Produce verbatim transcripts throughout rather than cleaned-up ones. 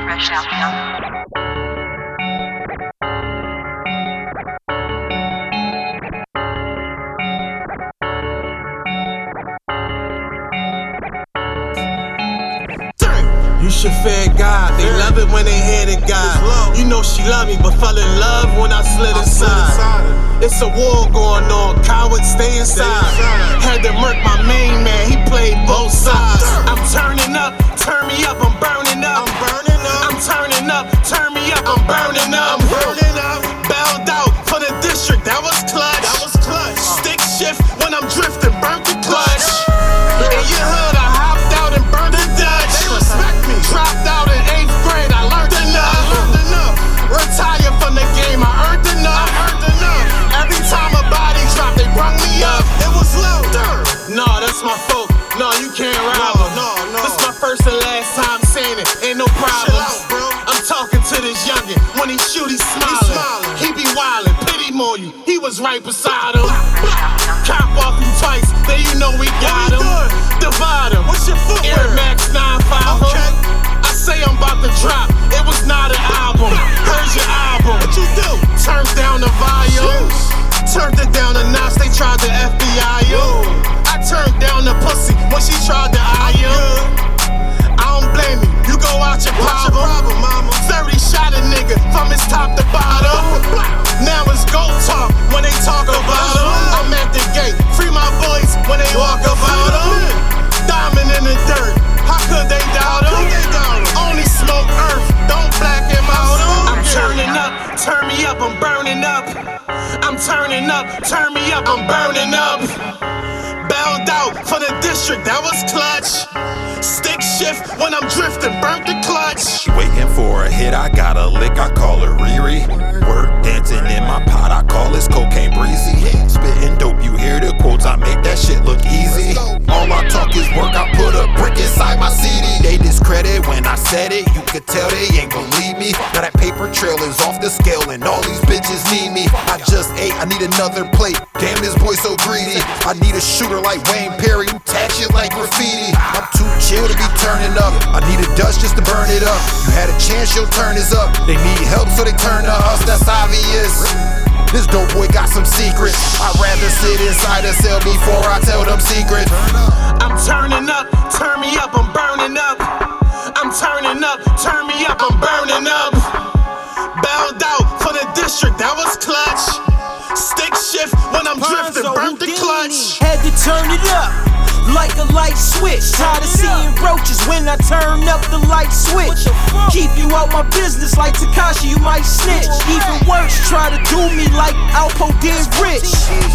Fresh out young. You should fear God, they yeah. love it when they hear the God. You know she love me, but fell in love when I slid inside. It's a war going on, cowards stay inside. Had to murk my main man, he played both sides. I'm turning up, turn me up, I'm burning up. I'm burning up, I'm turning up, turn me up, I'm burning up. I'm burning up, bowed out for the district, that was clutch. That was clutch. Stick shift when I'm drifting, burnt the clutch. In your hood, I hopped out and burned the Dutch. They respect me. Dropped out in eighth grade, I learned enough. I learned enough. Retired from the game, I earned enough. I earned enough. Every time a body dropped, they brung me up. It was low. Nah, that's my folk. No, you can't rob them. No, no, no. This my first and last time saying it. Ain't no problem. I'm talking to this youngin'. When he shoot, he smiling. He, he be wildin', pity more you. He was right beside him. Cop off you twice, then you know we got him. Divide him. What's your footwear? Air Max nine five. Okay. I say I'm about to drop. It was not an album. Heard your album. What you do? Turned down the volume. Turned it down a notch. They tried to F B I you. I turned down the pussy when she tried to eye you. I don't blame you. You go out your problem. thirty shot a nigga from his top to bottom. Now it's go talk when they talk about him. I'm at the gate. Free my boys when they walk about him. Diamond in the dirt. How could they doubt him? Only smoke earth. Don't black him out. I'm turning up. Turn me up. I'm burning up. I'm turning up. Turn me up. I'm burning up. Bowed out for the district. That was clutch. Stick shift when I'm drifting, burnt the clutch. Waiting for a hit, I got a lick, I call her Riri. Work dancing in my pot, I call this cocaine breezy. Spitting dope, you hear the quotes, I make that shit look easy. All I talk is work, I put a brick inside my C D. They discredit when I said it, you could tell they ain't believe me. Now that paper trail is off the scale and all these bitches need me. I just ate, I need another plate, damn this boy so greedy. I need a shooter like Wayne Perry, who tag shit like graffiti. I'm too chill to be turning up, I need a dust just to burn it up. You had a chance, your turn is up. They need help so they turn to us, that's obvious. This dope boy got some secrets. I'd rather sit inside a cell before I tell them secrets. I'm turning up, turn me up, I'm burning up. I'm turning up, turn me up, I'm burning up. Bowed out for the district, that was clutch. Stick shift when I'm drifting, burnt the clutch. Had to turn it up like a light switch. Tired of seeing roaches when I turn up the light switch. Keep you out my business like Tekashi, you might snitch. Even worse, try to do me like Alpo did Rich.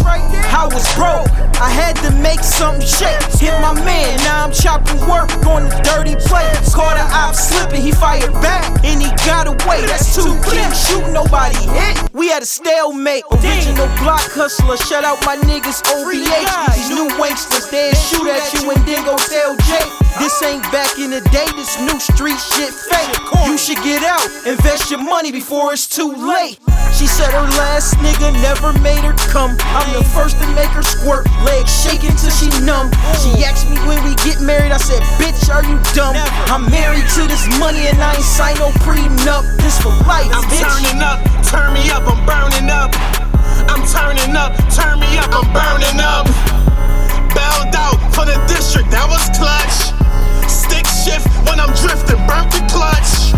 I was broke, I had to make something shake. Hit my man, now I'm chopping work on the dirty plate. Caught a op slipping, he fired back and he got away. That's two kings, shoot nobody hit. We had a stalemate. Original block hustler, shout out my niggas O B H. These new wanksters, they shoot at you and then go tell Jake. This ain't back in the day, this new street shit fake. You should get out, invest your money before it's too late. She said her last nigga never made her come. I'm the first to make her squirt, legs shaking till she numb. She asked me when we get married, I said, bitch, are you dumb? I'm married to this money and I ain't signed no prenup. This for life, I'm bitch. turning up, turn me up, I'm burning up. I'm turning up, turn me up, I'm burning up. Bowed out for the district, that was clutch. Stick shift when I'm drifting, burnt the clutch.